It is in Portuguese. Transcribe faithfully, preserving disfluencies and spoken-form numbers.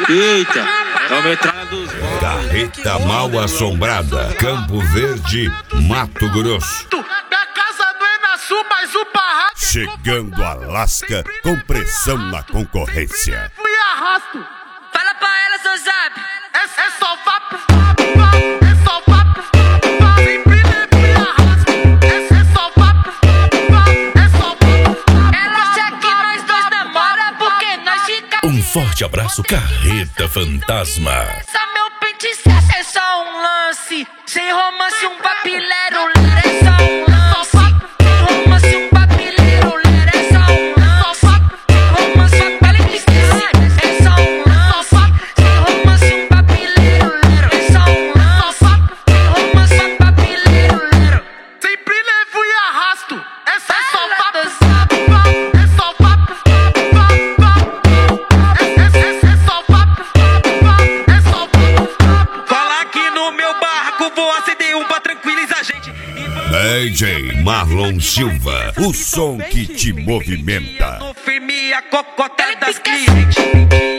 Eita, é o metralha dos... Carreta Mal Assombrada, Campo Verde, Mato Grosso. Minha casa não é na sul, mas o barraco... Chegando a Lasca com pressão na concorrência. Fui arrasto. Fala pra ela, seu zap. É, é só vapo, vapo, vapo. É só vapo, vapo, vapo. Sempre fui arrasto. É, é só vapo, vapo, vapo. É só vapo, vapo. Ela acha que nós dois namora porque nós fica... Um forte abraço, Carreta Fantasma. Essa meu pente cessa é só um lance. Sem romance, um papilero, ler é só um lance. Sem romance, um papilero, ler é só um lance. Sem romance, sua pele que esquece é só um lance. Sem romance, um papilero, ler é só um lance. Sem romance, sua papilero, ler. Sempre levo e arrasto. Essa é só vapo, vapo, vapo. É só vapo, vapo, vapo, vapo. É, é, é, é só vapo, vapo, vapo. É só vapo, vapo. Cola aqui no meu barraco, vou acender um pra tranquilizar a gente. D J Marlon Silva, o som que te movimenta. No firme a cocota das clientes.